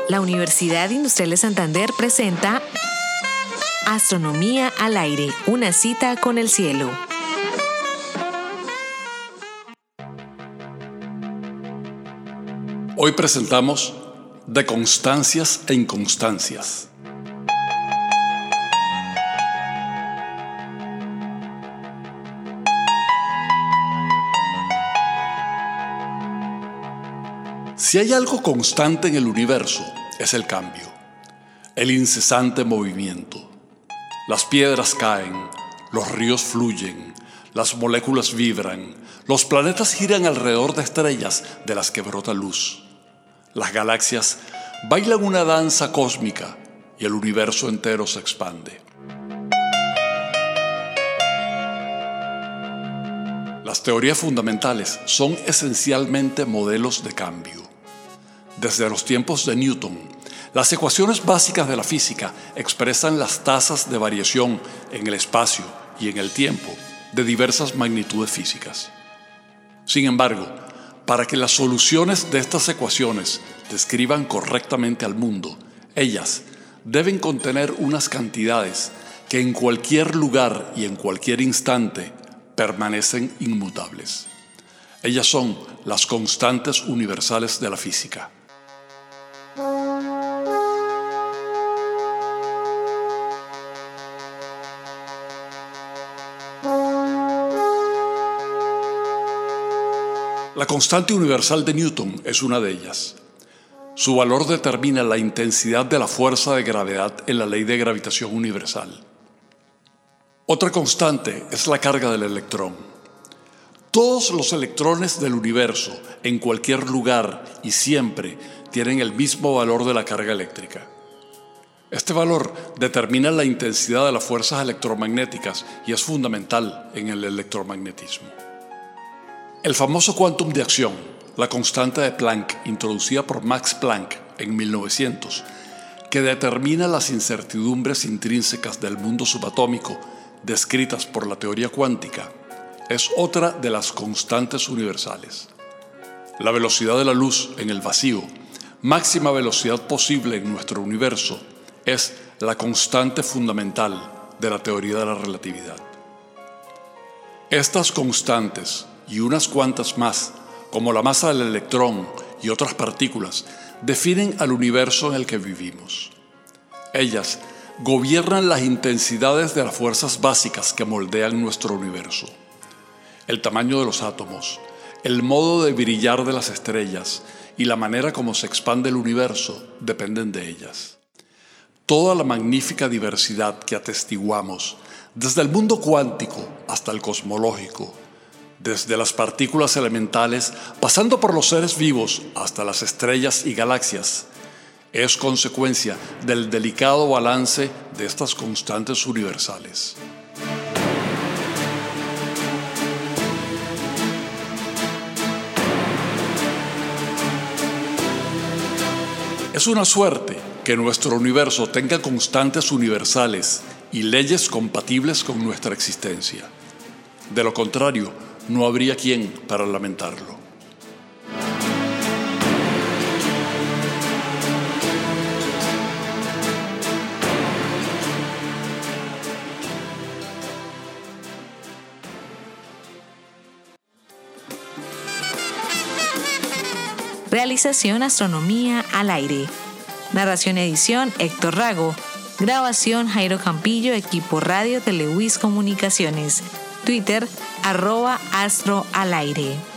La Universidad Industrial de Santander presenta Astronomía al aire, una cita con el cielo. Hoy presentamos De constancias e inconstancias. Si hay algo constante en el universo, es el cambio, el incesante movimiento. Las piedras caen, los ríos fluyen, las moléculas vibran, los planetas giran alrededor de estrellas de las que brota luz. Las galaxias bailan una danza cósmica y el universo entero se expande. Las teorías fundamentales son esencialmente modelos de cambio. Desde los tiempos de Newton, las ecuaciones básicas de la física expresan las tasas de variación en el espacio y en el tiempo de diversas magnitudes físicas. Sin embargo, para que las soluciones de estas ecuaciones describan correctamente al mundo, ellas deben contener unas cantidades que en cualquier lugar y en cualquier instante permanecen inmutables. Ellas son las constantes universales de la física. La constante universal de Newton es una de ellas. Su valor determina la intensidad de la fuerza de gravedad en la ley de gravitación universal. Otra constante es la carga del electrón. Todos los electrones del universo, en cualquier lugar y siempre, tienen el mismo valor de la carga eléctrica. Este valor determina la intensidad de las fuerzas electromagnéticas y es fundamental en el electromagnetismo. El famoso quantum de acción, la constante de Planck, introducida por Max Planck en 1900, que determina las incertidumbres intrínsecas del mundo subatómico descritas por la teoría cuántica, es otra de las constantes universales. La velocidad de la luz en el vacío, máxima velocidad posible en nuestro universo, es la constante fundamental de la teoría de la relatividad. Estas constantes y unas cuantas más, como la masa del electrón y otras partículas, definen al universo en el que vivimos. Ellas gobiernan las intensidades de las fuerzas básicas que moldean nuestro universo. El tamaño de los átomos, el modo de brillar de las estrellas y la manera como se expande el universo dependen de ellas. Toda la magnífica diversidad que atestiguamos, desde el mundo cuántico hasta el cosmológico, desde las partículas elementales, pasando por los seres vivos hasta las estrellas y galaxias, es consecuencia del delicado balance de estas constantes universales. Es una suerte que nuestro universo tenga constantes universales y leyes compatibles con nuestra existencia. De lo contrario, no habría quien para lamentarlo. Realización Astronomía al aire. Narración edición Héctor Rago. Grabación Jairo Campillo, equipo Radio Televis Comunicaciones. Twitter @astroalaire.